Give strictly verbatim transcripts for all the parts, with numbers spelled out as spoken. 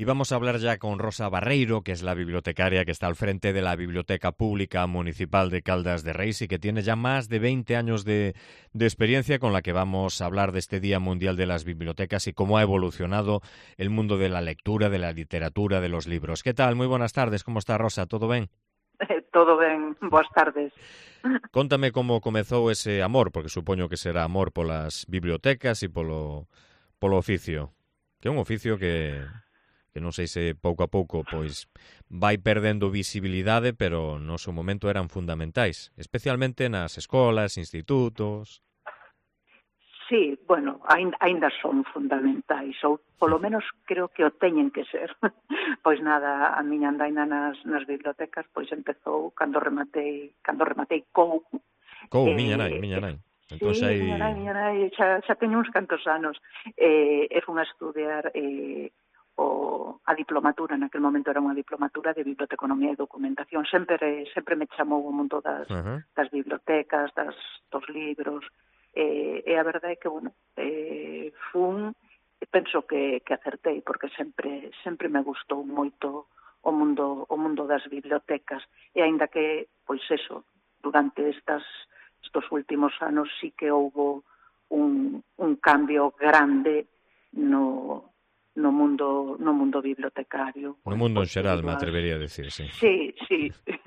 Y vamos a hablar ya con Rosa Barreiro, que es la bibliotecaria que está al frente de la Biblioteca Pública Municipal de Caldas de Reis y que tiene ya más de veinte años de, de experiencia, con la que vamos a hablar de este Día Mundial de las Bibliotecas y cómo ha evolucionado el mundo de la lectura, de la literatura, de los libros. ¿Qué tal? Muy buenas tardes. ¿Cómo está, Rosa? ¿Todo ben? Todo ben. Boas tardes. Contame como comezou ese amor, porque supoño que será amor polas bibliotecas e polo, polo oficio, que é un oficio que... que non sei se pouco a pouco pois vai perdendo visibilidade, pero no seu momento eran fundamentais, especialmente nas escolas, institutos. Sí, bueno, aínda, aínda son fundamentais, ou polo menos creo que o teñen que ser. Pois nada, a miña andaina nas, nas bibliotecas pois empezou cando rematei, cando rematei COU. COU, eh, miña nai, miña nai. Entón, sí, hai... miña nai, miña nai, xa, xa teño uns cantos anos. Eh, e fun a estudiar... Eh, o a diplomatura, naquel momento era unha diplomatura de biblioteconomía e documentación. Sempre sempre me chamou o mundo das, uh-huh. das bibliotecas, das, dos libros, e, e a verdade é que, bueno, eh, fun, penso que, que acertei, porque sempre sempre me gustou moito o mundo o mundo das bibliotecas, e aínda que, pois eso, durante estas estos últimos anos sí que houbo un, un cambio grande no no mundo no mundo bibliotecario. No mundo en xeral, me atrevería a decir, sí. Sí, sí.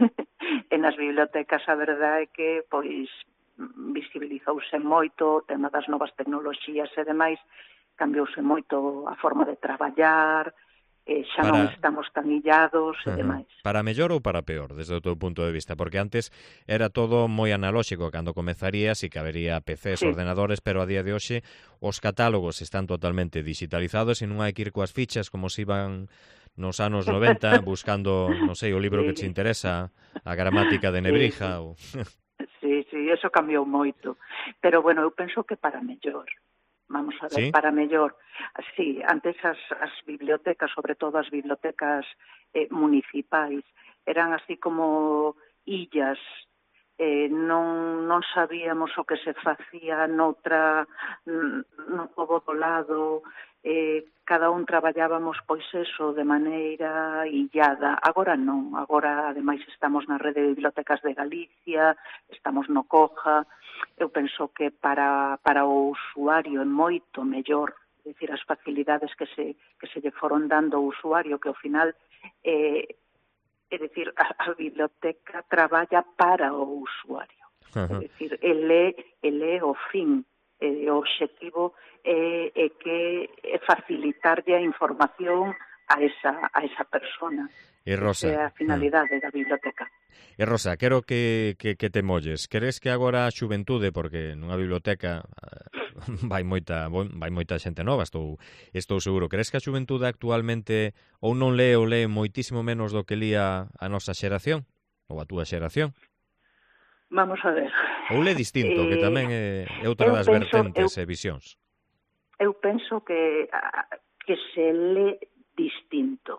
En as bibliotecas a verdade é que pois visibilizouse moito o tema das novas tecnoloxías e demais, cambiouse moito a forma de traballar, eh, xa para... non estamos tan illados e uh-huh. demais. Para mellor ou para peor, desde o teu punto de vista? Porque antes era todo moi analóxico, cando comezarías e que habería P Cs, sí. ordenadores, pero a día de hoxe os catálogos están totalmente digitalizados e non hai que ir coas fichas como se iban nos anos noventa buscando, non sei, o libro sí. que te interesa, a gramática de Nebrija. Sí, sí. Ou... sí, sí, eso cambiou moito. Pero, bueno, eu penso que para mellor. Vamos a ver, ¿sí? Para mellor. Sí, antes as, as bibliotecas, sobre todo as bibliotecas eh, municipais, eran así como illas, eh, non, non sabíamos o que se facía noutra, no pobo do lado, eh, cada un traballábamos pois eso de maneira illada. Agora non, agora ademais estamos na rede de bibliotecas de Galicia, estamos no COJA. Eu penso que para, para o usuario é moito mellor, é dicir, as facilidades que se, que se lle foron dando ao usuario, que ao final eh, é dicir, a, a biblioteca traballa para o usuario. Uh-huh. É dicir, ele, ele é o fin, eh, o obxectivo é, é que é facilitarlle a información a esa, a esa persona. E Rosa, é a finalidade uh. da biblioteca. E Rosa, quero que, que, que te molles. Queres que agora a xuventude, porque nunha biblioteca vai moita vai moita xente nova, estou estou seguro. Queres que a xuventude actualmente ou non lee ou lee moitísimo menos do que lía a nosa xeración? Ou a túa xeración? Vamos a ver. Ou lee distinto, eh, que tamén é, é outra das penso, vertentes eu, e visións. Eu penso que, que se lee distinto.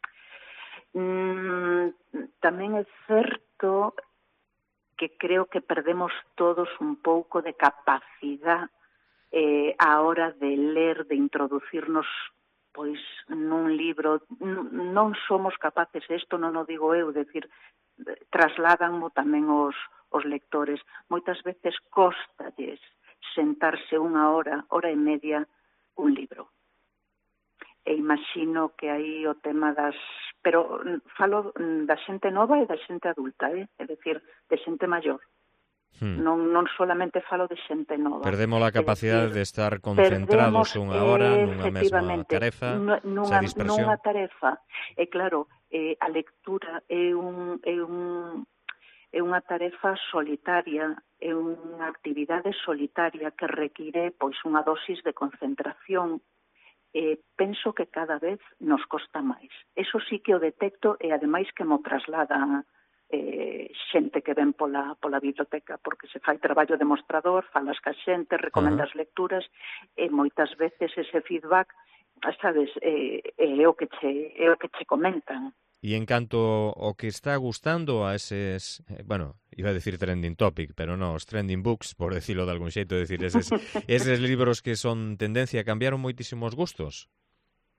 Mm, tamén é certo que creo que perdemos todos un pouco de capacidade eh, a hora de ler, de introducirnos pois nun libro. N- non somos capaces, isto non o digo eu, decir, trasladanmo tamén os, os lectores. Moitas veces cóstalles sentarse unha hora, hora e media, un libro. E imagino que aí o tema das... Pero falo da xente nova e da xente adulta, eh? É dicir, de xente maior. Hmm. Non, non solamente falo de xente nova. Perdemos a capacidade de estar concentrados unha hora nunha mesma tarefa, nunha, esa dispersión. Nunha tarefa. E claro, eh, a lectura é, un, é, un, é unha tarefa solitaria, é unha actividade solitaria que require pois unha dosis de concentración. Eh, penso que cada vez nos costa máis. Eso sí que o detecto e ademais que mo traslada eh, xente que ven pola, pola biblioteca, porque se fai traballo de mostrador, falas ca xente, recomendas uh-huh. lecturas, e moitas veces ese feedback, sabes, eh, é o que che, é o que che comentan. E en canto o que está gustando a eses, eh, bueno, iba a decir trending topic, pero non, os trending books, por decirlo de algún xeito, decir, eses, eses libros que son tendencia, cambiaron moitísimos gustos?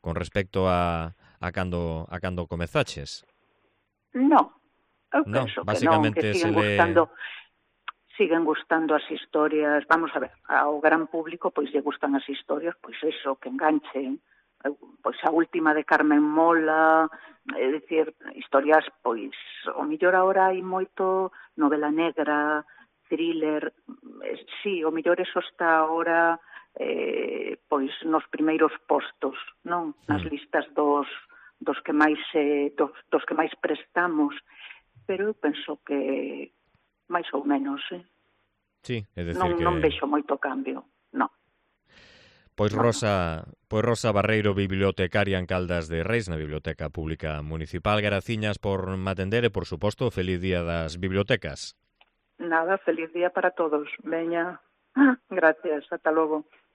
con respecto a, a cando a cando comezaches? No, eu no, penso que non, que se siguen le... gustando siguen gustando as historias, vamos a ver, ao gran público pois lle gustan as historias, pois eso, que enganchen, pois a última de Carmen Mola, é dicir, historias, pois, o mellor agora hai moito novela negra, thriller, eh, sí, o mellor eso está agora eh, pois nos primeiros postos, non? Nas Mm. listas dos dos que máis eh, dos, dos que máis prestamos, pero eu penso que máis ou menos, eh? Sí, é dicir non, que... non vexo moito cambio, non. Pois no, Rosa, no. pois Rosa Barreiro, bibliotecaria en Caldas de Reis, na Biblioteca Pública Municipal. Graciñas por me atender e, por suposto, feliz día das bibliotecas. Nada, feliz día para todos. Veña, gracias, ata logo.